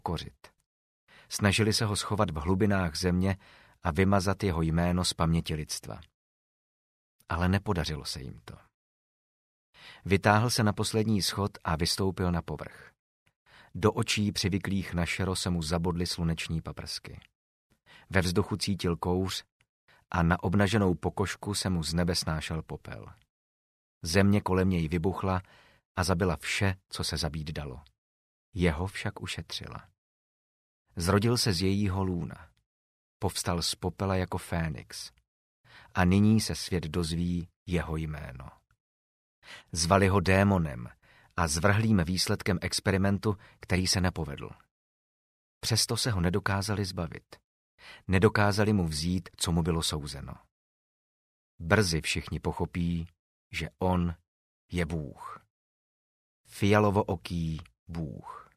kořit. Snažili se ho schovat v hlubinách země a vymazat jeho jméno z paměti lidstva. Ale nepodařilo se jim to. Vytáhl se na poslední schod a vystoupil na povrch. Do očí přivyklých na šero se mu zabodly sluneční paprsky. Ve vzduchu cítil kouř a na obnaženou pokožku se mu z nebe snášel popel. Země kolem něj vybuchla a zabila vše, co se zabít dalo. Jeho však ušetřila. Zrodil se z jejího lůna. Povstal z popela jako Fénix. A nyní se svět dozví jeho jméno. Zvali ho démonem a zvrhlým výsledkem experimentu, který se nepovedl. Přesto se ho nedokázali zbavit. Nedokázali mu vzít, co mu bylo souzeno. Brzy všichni pochopí, že on je Bůh. Fialovooký Bůh.